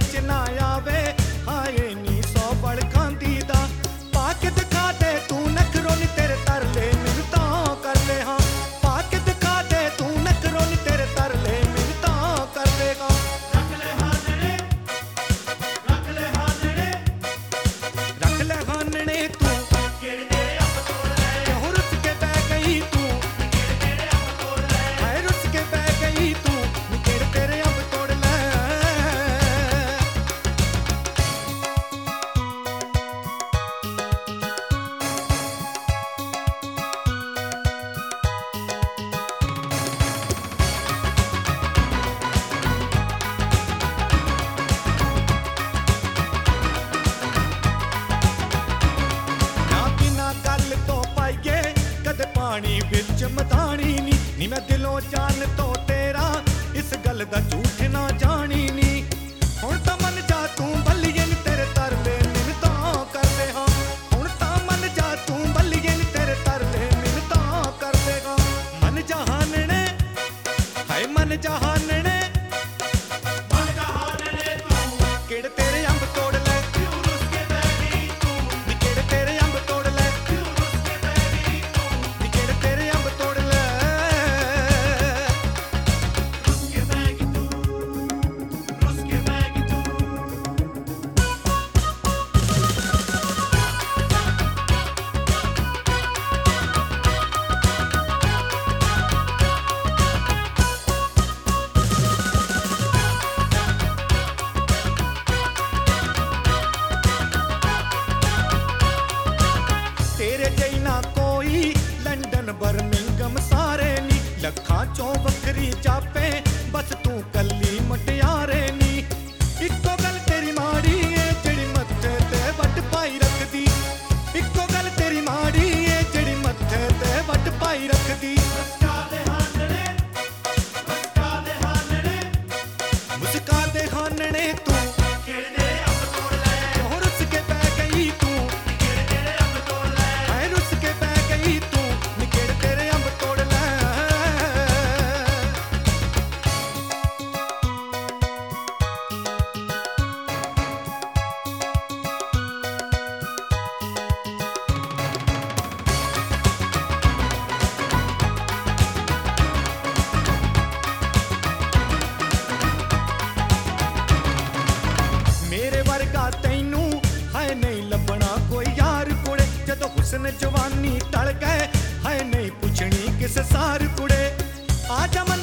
ਵਿੱਚ ਨਾ ਆਵੇ। ਹਾਏ ਨੀ 100 ਬਲ ਖਾਂਦੀ ਦਾ ਪਾ ਕੇ ਦਿਖਾ ਦੇ ਤੂੰ ਨਖਰੋ ਨੀ ਤੇਰੇ ਤਰਲੇ ਮੈਨੂੰ ਤਾਂ ਕਰਦੇ ਹਾਂ। ਪਾ ਕੇ ਦਿਖਾ ਦੇ ਤੂੰ ਨਖਰੋ ਨੀ ਤੇਰੇ ਤਰਲੇ ਮੈਨੂੰ ਤਾਂ ਕਰਦੇਗਾ। ਰੱਖ ਲੈ ਹਾਨਣੇ, ਰੱਖ ਲੈ ਹਾਨਣੇ, ਰੱਖ ਲੈ ਹਾਨਣੇ ਤੂੰ ਕਿਹੜੇ ਤੇਰੇ ਅੰਬ ਤੋੜ ਲੈ, ਕਿਉਂ ਰੁੱਸ ਕੇ ਬਹਿ ਗਈ ਤੂੰ। ਕਿਹੜੇ ਤੇਰੇ ਅੰਬ ਤੋੜ ਲੈ, ਹਾਏ ਰੁੱਸ ਕੇ ਬਹਿ ਗਈ ਤੂੰ ਨੀ ਕਿਹੜੇ ਤੇਰੇ ਅੰਬ ਤੋੜ ਲੈ। ਨਾ ਬਿਨਾਂ ਗੱਲ ਤੋਂ ਪਾਈਏ ਕਦੇ ਪਾਣੀ ਵਿੱਚ ਮਧਾਣੀ ਨੀ ਮੈਂ ਦਿਲੋਂ ਜਾਨ ਤੋਂ ਤੇਰਾ ਇਸ ਗੱਲ ਦਾ ਝੂਠ ਨਾ ਜਾਣੀ ਨੀ। ਹੁਣ ਤਾਂ ਮੰਨ ਜਾ ਤੂੰ ਬੱਲੀਏ ਨੀ ਤੇਰੇ ਤਰਲੇ ਮੈਨੂੰ ਤਾਂ ਕਰਦੇ ਹਾਂ। ਹੁਣ ਤਾਂ ਮੰਨ ਜਾ ਤੂੰ ਬੱਲੀਏ ਨੀ ਤੇਰੇ ਤਰਲੇ ਮੈਨੂੰ ਤਾਂ ਕਰਦੇਗਾ। ਮਨ ਜਹਾਨਣੇ ਹਾਏ ਮਨ ਜਹਾਨਣੇ ਮਨ ਦਾ ਹਾਨਣੇ ਤੂੰ, ਕਿਹੜੇ ਤੇਰੇ ਅੰਬ ਤੋੜ ਲੈ ਕਿਉਂ ਰੁੱਸ ਕੇ ਬਹਿ ਗਈ ਤੂੰ, ਨੀ ਕਿਹੜੇ ਤੇਰੇ ਅੰਬ ਤੋੜ ਲੈ ਕਿਉਂ ਰੁੱਸ ਕੇ ਬਹਿ ਗਈ ਤੂੰ, ਨੀ ਕਿਹੜੇ ਤੇਰੇ ਅੰਬ ਤੋੜ ਲੈ। ਰੁੱਸ ਕੇ ਬਹਿ ਗਈ ਤੂੰ, ਰੁੱਸ ਕੇ ਬਹਿ ਗਈ ਤੂੰ। ਤੇਰੇ ਜਿਹੀ ਨਾ ਕੋਈ ਲੰਡਨ ਬਰਮਿੰਗਮ ਸਾਰੇ ਨੀ ਲੱਖਾਂ ਚੋਂ ਵੱਖਰੀ ਜਾਪੇ ਬਸ ਤੂੰ ਕੱਲੀ ਮਟਿਆਰੇ ਨੀ। ਇੱਕੋ ਗੱਲ ਤੇਰੀ ਮਾੜੀ ਏ ਜਿਹੜੀ ਮੱਥੇ ਤੇ ਵੱਟ ਪਾਈ ਰੱਖਦੀ। ਇੱਕੋ ਗੱਲ ਤੇਰੀ ਮਾੜੀ ਏ ਜਿਹੜੀ ਮੱਥੇ ਤੇ ਵੱਟ ਪਾਈ ਰੱਖਦੀ। ਮੁਸਕਾ ਦੇ ਹਾਨਣੇ, ਮੁਸਕਾ ਦੇ ਹਾਨਣੇ, ਮੁਸਕਾ ਦੇ ਹਾਨਣੇ ਤੂੰ ਕਿਹੜੇ ਤੇਰੇ ਅੰਬ ਤੋੜ ਲੈ, ਕਿਉਂ ਰੁੱਸ ਕੇ ਬਹਿ ਗਈ ਤੂੰ। ਕਿਹੜੇ ਤੇਰੇ ਅੰਬ ਤੋੜ ਲੈ, ਹਾਏ ਰੁੱਸ ਕੇ ਬਹਿ ਗਈ ਤੂੰ ਨੀ ਕਿਹੜੇ ਤੇਰੇ ਅੰਬ ਤੋੜ ਲੈ। ਮੇਰੇ ਵਰਗਾ ਤੈਨੂੰ ਹਾਏ ਨਹੀਂ ਲੱਭਣਾ ਕੋਈ ਯਾਰ ਕੁੜੇ। ਜਦੋਂ ਹੁਸਨ ਜਵਾਨੀ ਟਲ ਗਏ ਹਾਏ ਨਹੀਂ ਪੁੱਛਣੀ ਕਿਸ ਸਾਰ ਕੁੜੇ। ਆ ਜਾ